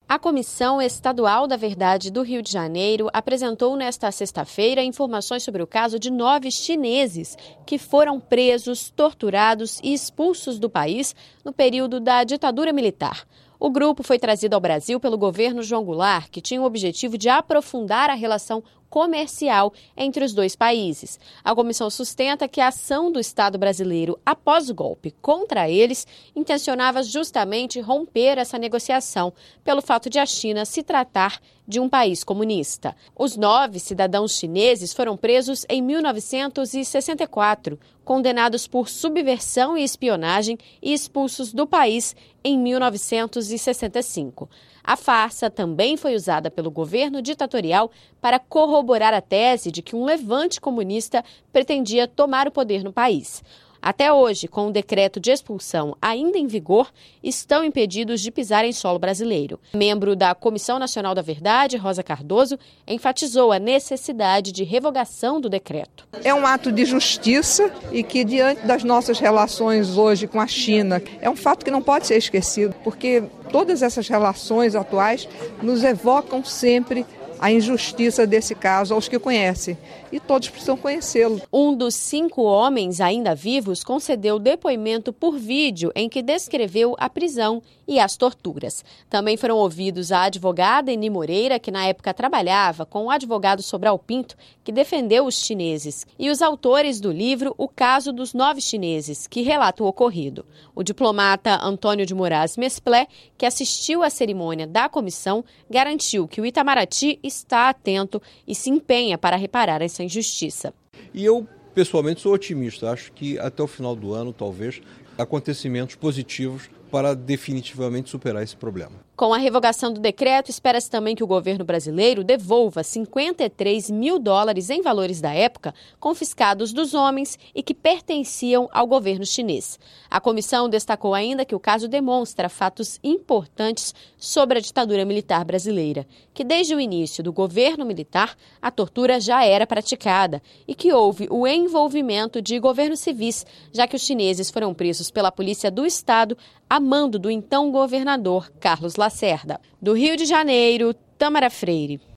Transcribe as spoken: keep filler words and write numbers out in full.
A Comissão Estadual da Verdade do Rio de Janeiro apresentou nesta sexta-feira informações sobre o caso de nove chineses que foram presos, torturados e expulsos do país no período da ditadura militar. O grupo foi trazido ao Brasil pelo governo João Goulart, que tinha o objetivo de aprofundar a relação comercial entre os dois países. A comissão sustenta que a ação do Estado brasileiro após o golpe contra eles intencionava justamente romper essa negociação, pelo fato de a China se tratar de um país comunista. Os nove cidadãos chineses foram presos em mil novecentos e sessenta e quatro, condenados por subversão e espionagem e expulsos do país em mil novecentos e sessenta e cinco. A farsa também foi usada pelo governo ditatorial para corroborar a tese de que um levante comunista pretendia tomar o poder no país. Até hoje, com o decreto de expulsão ainda em vigor, estão impedidos de pisar em solo brasileiro. Membro da Comissão Nacional da Verdade, Rosa Cardoso, enfatizou a necessidade de revogação do decreto. É um ato de justiça e que, diante das nossas relações hoje com a China, é um fato que não pode ser esquecido, porque todas essas relações atuais nos evocam sempre a injustiça desse caso aos que conhecem, e todos precisam conhecê-lo. Um dos cinco homens ainda vivos concedeu depoimento por vídeo em que descreveu a prisão e as torturas. Também foram ouvidos a advogada Eni Moreira, que na época trabalhava com o advogado Sobral Pinto, que defendeu os chineses, e os autores do livro O Caso dos Nove Chineses, que relata o ocorrido. O diplomata Antônio de Moraes Mesplé, que assistiu à cerimônia da comissão, garantiu que o Itamaraty está atento e se empenha para reparar essa injustiça. E eu, pessoalmente, sou otimista. Acho que até o final do ano, talvez, acontecimentos positivos para definitivamente superar esse problema. Com a revogação do decreto, espera-se também que o governo brasileiro devolva cinquenta e três mil dólares em valores da época confiscados dos homens e que pertenciam ao governo chinês. A comissão destacou ainda que o caso demonstra fatos importantes sobre a ditadura militar brasileira, que desde o início do governo militar a tortura já era praticada e que houve o envolvimento de governos civis, já que os chineses foram presos pela Polícia do Estado a mando do então governador Carlos Lacerda. Do Rio de Janeiro, Tamara Freire.